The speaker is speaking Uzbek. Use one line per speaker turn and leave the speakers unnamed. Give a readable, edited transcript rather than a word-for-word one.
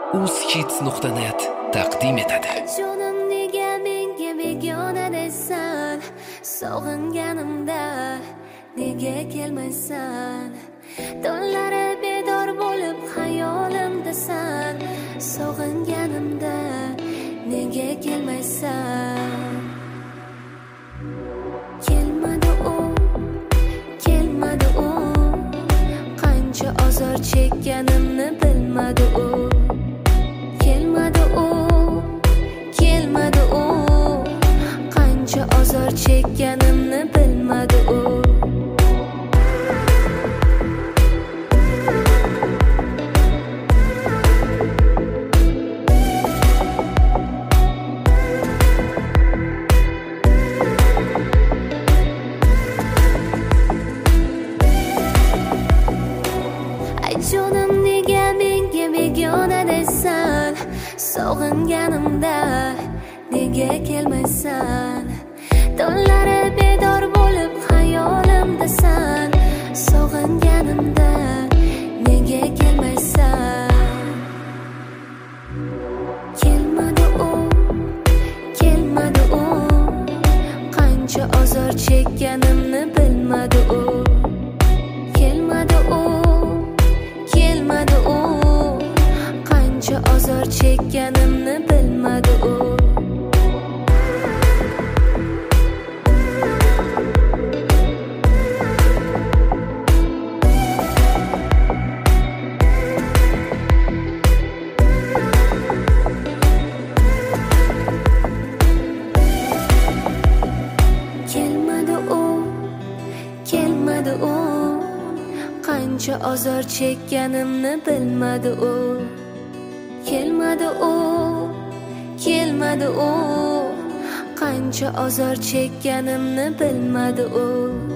uzhits.net taqdim etadi.
Jonim nega menga begona desan, sog'inganimda nega kelmaysan? Tunlari bedor bo'lib xayolimdasan, sog'inganimda nega kelmaysan? Kelmadi u, qancha azor chekkanimni bilmadi u. Kelmadi u, qancha azor chekkanimni bilmadi u. Jonim nega menga begona desan, sog'inganimda nega kelmaysan? Tunlari bedor bo'lib xayolimdasan, sog'inganimda nega kelmaysan? Kelmadi u, qancha azor chekkanimni bilmadi u. Kelmadi u, qancha azor chekkanimni bilmadi u. Kelmadi u, qancha azor chekkanimni bilmadi u. Kelmadi u, qancha azor chekkanimni bilmadi u.